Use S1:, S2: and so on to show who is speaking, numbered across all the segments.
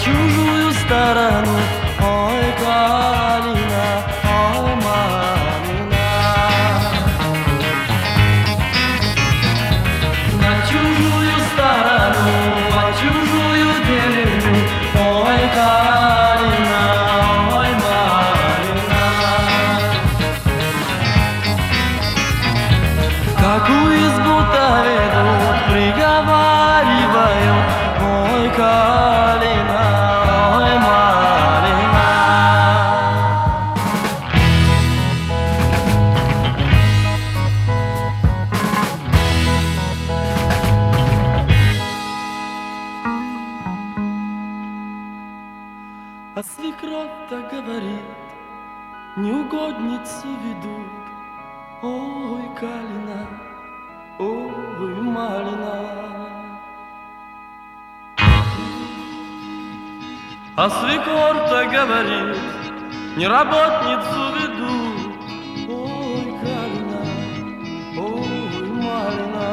S1: чужую сторону. Ой, Калина, ой, Малина. На чужую сторону, по чужую деревню. Ой, Калина, ой, Малина. Какую избу-то ведут, приговаривают. Ой, Калина, ой, Малина. А свекровь-то говорит, неугодницу ведут. Ой, Калина, ой, Малина. А свекор-то говорит, неработницу ведут. Ой, Калина, ой, Малина.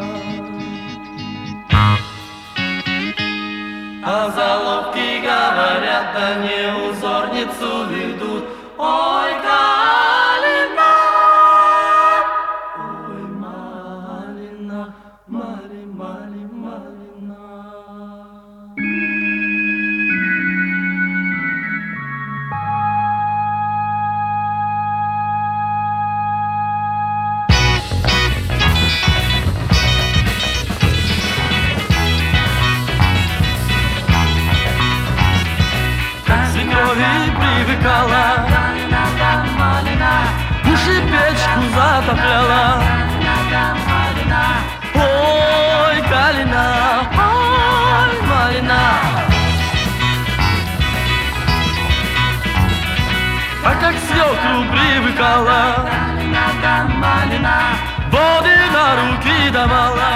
S1: А заловки говорят, да не узорницу ведут. Ой, Калина, ой, Малина, Мали, Мали, Малина. Привыкала, уши печку затопляла. Ой, Калина, ой, Малина. А как свекру привыкала, воды на руки давала.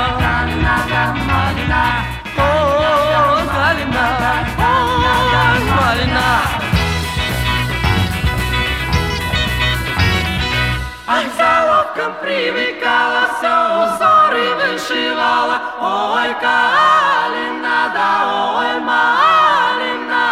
S1: Ой, Калина, ой, Малина. А к заловкам привыкала, все узоры вышивала. Ой, Калина, да ой, Малина.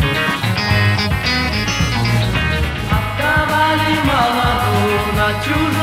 S1: чужую